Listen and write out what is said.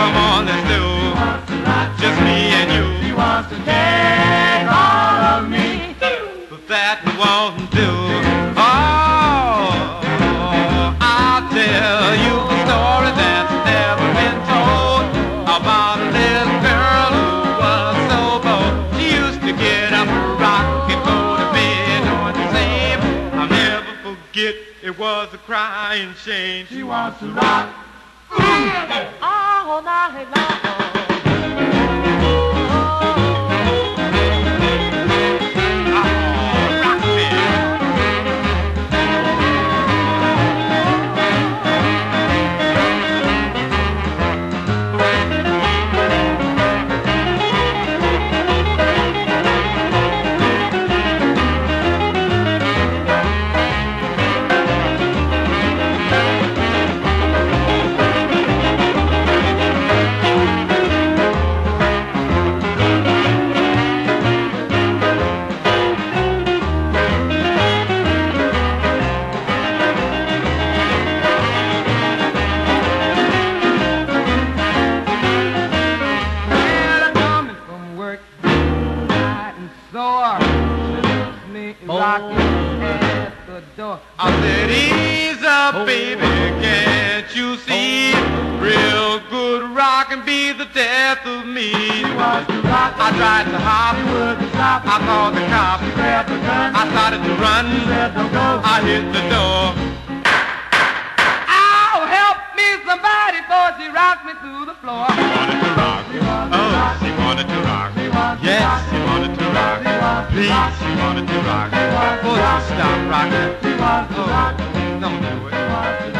Come on, let's do just me and you. She wants to take all of me, But that won't do. Oh, I'll tell you a story that's never been told about a little girl who was so bold. She used to get up and rock and go to bed on the same. I'll never forget, it was a crying shame. she wants to rock all night long. Rocking at the door. I said, ease up, baby, can't you see? Real good rock and be the death of me. I tried to hop, I called the cops. I started to run, I hit the door. Oh, help me somebody, for she rocked me through the floor. She wanted to rock, oh, she wanted to rock. Yes, she wanted to rock. Please, she wanted to rock. Oh, stop rocking. Oh, don't do it.